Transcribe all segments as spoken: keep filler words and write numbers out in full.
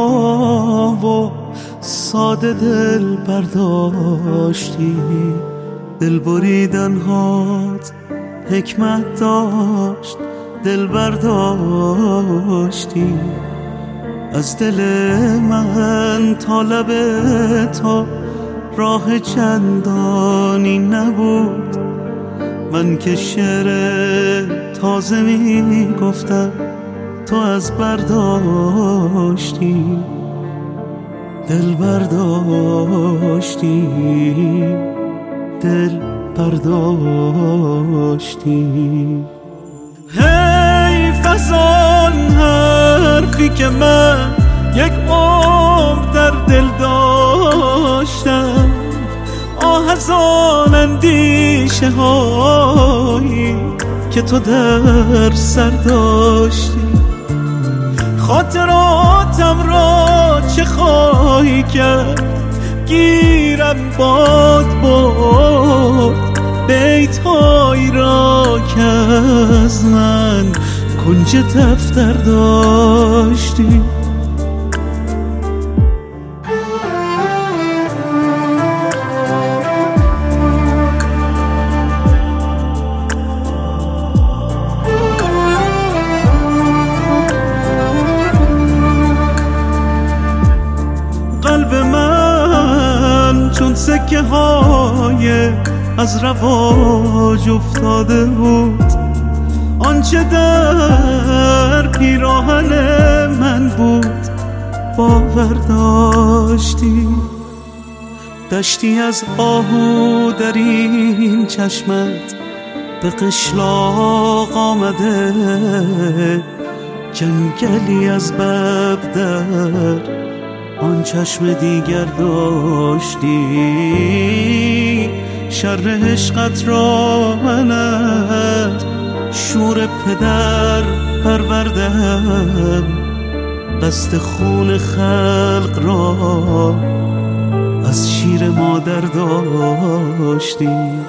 و ساده دل برداشتی، دل بریدن هات حکمت داشت، دل برداشتی از دل من تا لب تو راه چندانی نبود. من که شعر تازه می گفتم تو از برداشتی، دل برداشتی، دل برداشتی. حیف از آن حرفی که من یک عمر در دل داشتم، آه از آن اندیشه هایی که تو در سر داشتی. خاطراتم را چه خواهی کرد، گیرم باد برد بیت‌هایی را که از من کنج دفتر داشتی. قلب من چون سکه های از رواج افتاده بود، آنچه در پیراهن من بود باور داشتی. دشتی از آهو در این چشمت به قشلاق آمده، جنگلی از بب در آن چشم دیگر داشتی. شر عشقت را من از شور پدر پروردم، قصد خون خلق را از شیر مادر داشتی.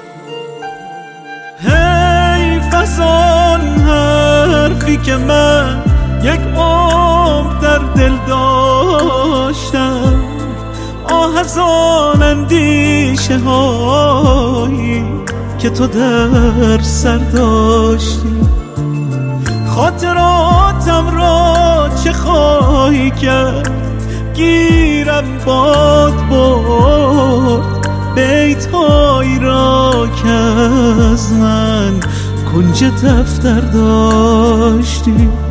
حیف از آن حرفی که من یک عمر در دل داشتم، آه از آن اندیشه هایی که تو در سر داشتی. خاطراتم را چه خواهی کرد، گیرم باد برد بیت‌هایی را که از من کنج دفتر داشتی.